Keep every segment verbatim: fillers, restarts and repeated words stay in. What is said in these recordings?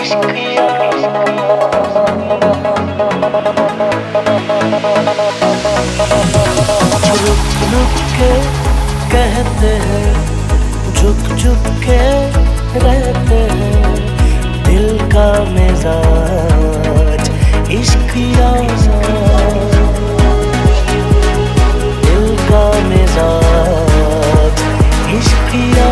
रुक के कहते हैं, झुक झुक के रहते हैं, दिल का मिजाज इश्किया, दिल का मिजाज इश्किया।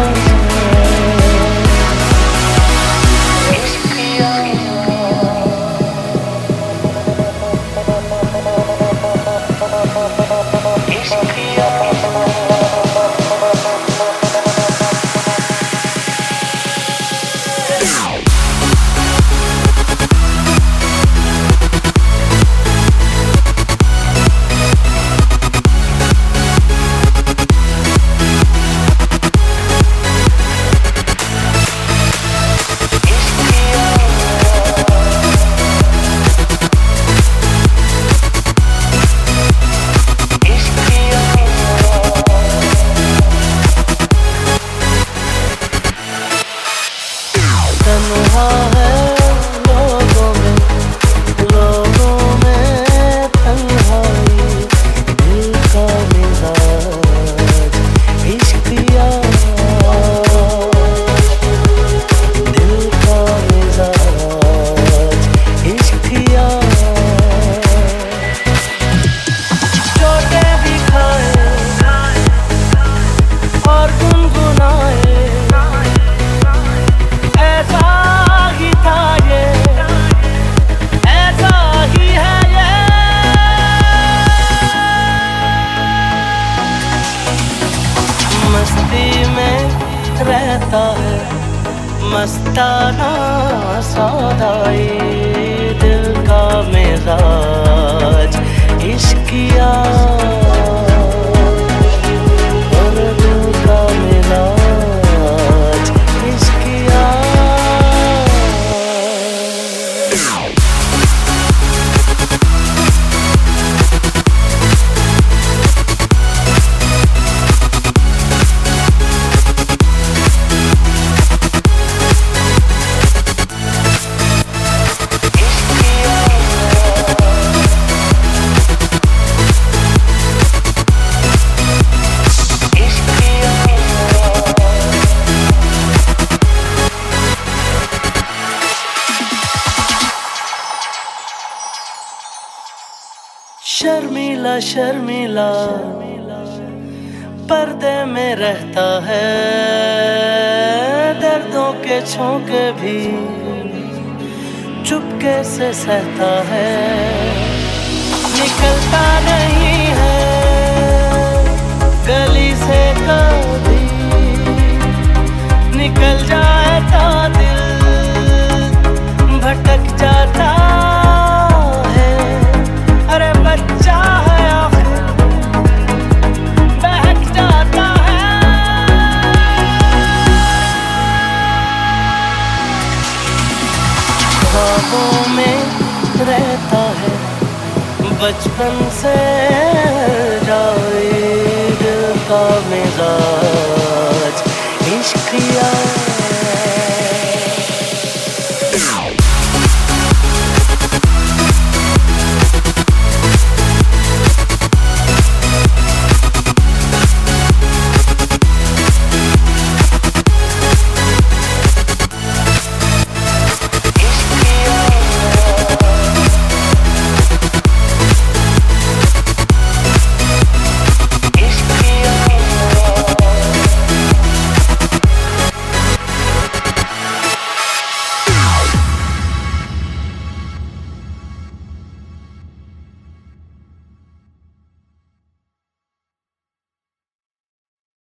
तन्हा है लोगों में, लोगों में तन्हाई, दिल का मिजाज इश्किया, दिल का मिजाज इश्किया। चोटें भी खाए और गुनगुनाए, ऐसा ही था ये, ऐसा ही है ये। मस्ती में रहता है मस्ताना सौदाई, दिल का मिजाज इश्किया, और दिल का मिजाज इश्किया। शर्मीला शर्मीला पर्दे में रहता है, दर्दों के झोंके भी चुपके से सहता है, निकलता नहीं है